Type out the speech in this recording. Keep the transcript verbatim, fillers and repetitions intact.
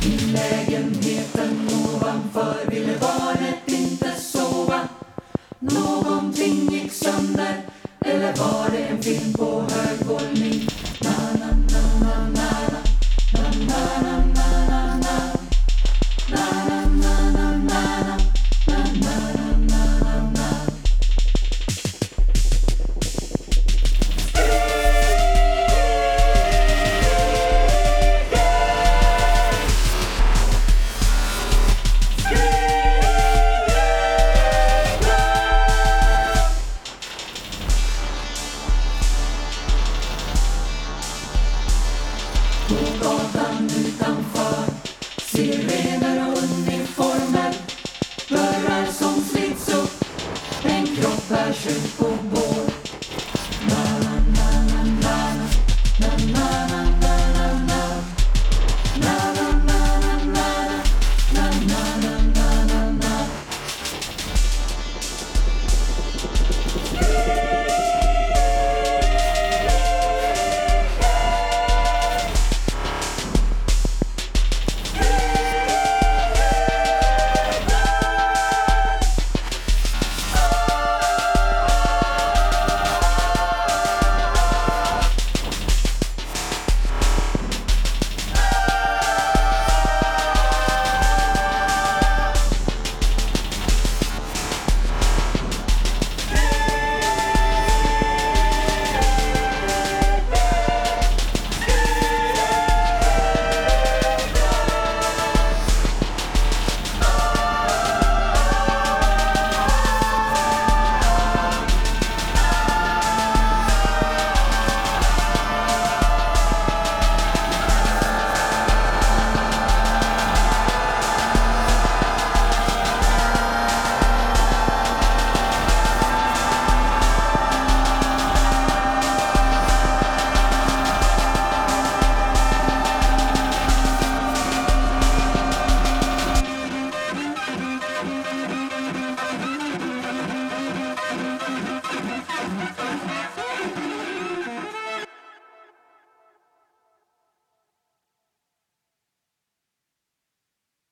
I lägenheten ovanför ville barnet inte sova. Någonting gick sönder, eller var det en film på hög volym? Na na na na na na na na na na na na na na na na na na na na. På gatan utanför, sirener och uniformer, dörrar som slits upp, en kropp är sjuk på bordet.